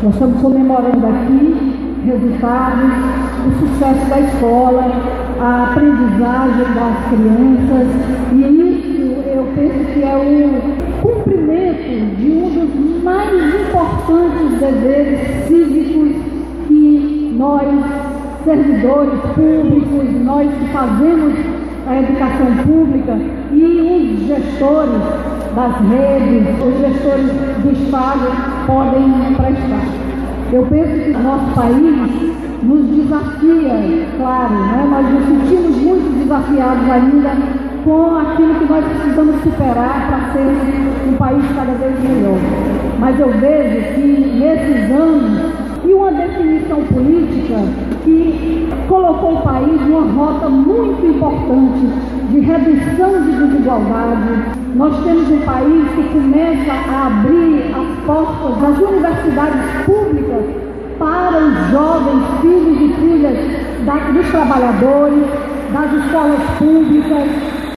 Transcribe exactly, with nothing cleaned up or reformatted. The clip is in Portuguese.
Nós estamos comemorando aqui resultados, o sucesso da escola, a aprendizagem das crianças, e isso eu penso que é o cumprimento de um dos mais importantes deveres cívicos que nós, servidores públicos, nós que fazemos a educação pública e os gestores das redes, os gestores do Estado podem prestar. Eu penso que o nosso país nos desafia, claro, né? Nós nos sentimos muito desafiados ainda com aquilo que nós precisamos superar para ser um país cada vez melhor. Mas eu vejo que nesses anos, e uma definição política que colocou o país numa rota muito importante de redução de desigualdade. Nós temos um país que começa a abrir as portas das universidades públicas para os jovens filhos e filhas da, dos trabalhadores, das escolas públicas.